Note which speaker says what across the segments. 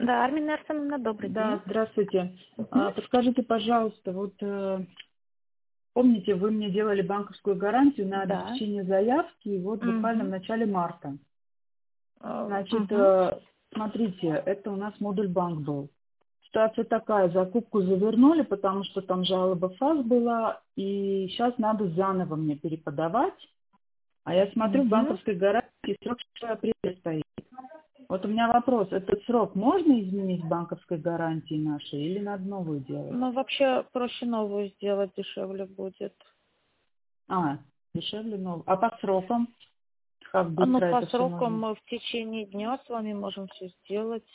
Speaker 1: Да, Армина Арсеновна, добрый
Speaker 2: Да,
Speaker 1: день.
Speaker 2: здравствуйте.
Speaker 1: Мгм.
Speaker 2: Подскажите, пожалуйста, помните, вы мне делали банковскую гарантию на
Speaker 1: Да.
Speaker 2: обеспечение заявки, и вот буквально в
Speaker 1: Мгм.
Speaker 2: начале марта. Значит,
Speaker 1: Мгм.
Speaker 2: смотрите, это у нас модуль банк был. Ситуация такая, закупку завернули, потому что там жалоба ФАС была, и сейчас надо заново мне переподавать. А я смотрю, в
Speaker 1: Мгм.
Speaker 2: банковской гарантии срок 6 апреля стоит. Вот у меня вопрос, этот срок можно изменить в банковской гарантии нашей или надо новую делать?
Speaker 1: Ну, вообще, проще новую сделать, дешевле будет.
Speaker 2: Дешевле новый. А по срокам? Как
Speaker 1: Ну,
Speaker 2: быстро
Speaker 1: по
Speaker 2: это все
Speaker 1: срокам
Speaker 2: можно?
Speaker 1: мы в течение дня с вами можем все сделать.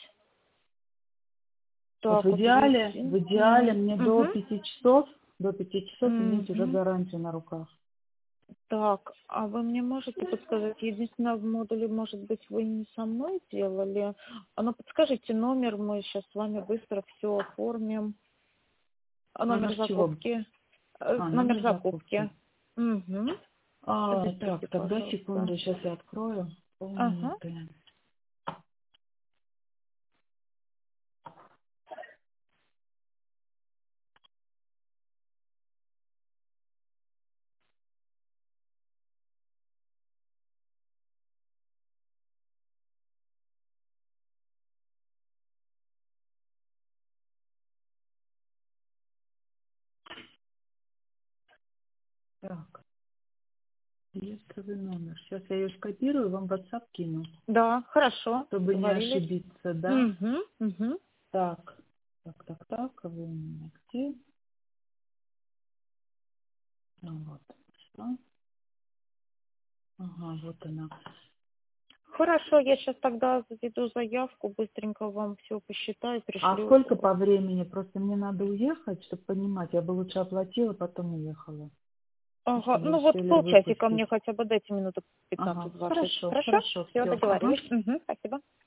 Speaker 2: Вот
Speaker 1: Так, вот вести.
Speaker 2: в идеале мне
Speaker 1: Угу.
Speaker 2: до 5 часов иметь уже
Speaker 1: Угу.
Speaker 2: гарантию на руках.
Speaker 1: Так, а вы мне можете подсказать, единственное, в модуле, может быть, вы не со мной делали? Ну, подскажите номер, мы сейчас с вами быстро все оформим.
Speaker 2: Номер
Speaker 1: Номер
Speaker 2: чего?
Speaker 1: закупки. Номер
Speaker 2: Номер закупки.
Speaker 1: закупки. Угу.
Speaker 2: Так,
Speaker 1: Запишите,
Speaker 2: тогда
Speaker 1: пожалуйста.
Speaker 2: секунду, сейчас я открою.
Speaker 1: Ага.
Speaker 2: Полминуты. Так, реестровый номер. Сейчас я ее скопирую, вам в WhatsApp кину,
Speaker 1: Да, хорошо.
Speaker 2: чтобы не
Speaker 1: Договорились.
Speaker 2: ошибиться, да?
Speaker 1: Угу. Угу.
Speaker 2: Так, так, вы у меня где? Вот, что? Ага, вот она.
Speaker 1: Хорошо, я сейчас тогда заведу заявку, быстренько вам все посчитаю,
Speaker 2: А
Speaker 1: пришлю.
Speaker 2: сколько по времени? Просто мне надо уехать, чтобы понимать. Я бы лучше оплатила, потом уехала.
Speaker 1: Ага,
Speaker 2: Чтобы
Speaker 1: ну вот
Speaker 2: успели
Speaker 1: полчасика
Speaker 2: выпустить.
Speaker 1: мне хотя бы дайте минуту
Speaker 2: Ага,
Speaker 1: 15-20.
Speaker 2: хорошо,
Speaker 1: Хорошо?
Speaker 2: хорошо,
Speaker 1: Все,
Speaker 2: все. Ага.
Speaker 1: договорились. Угу, спасибо.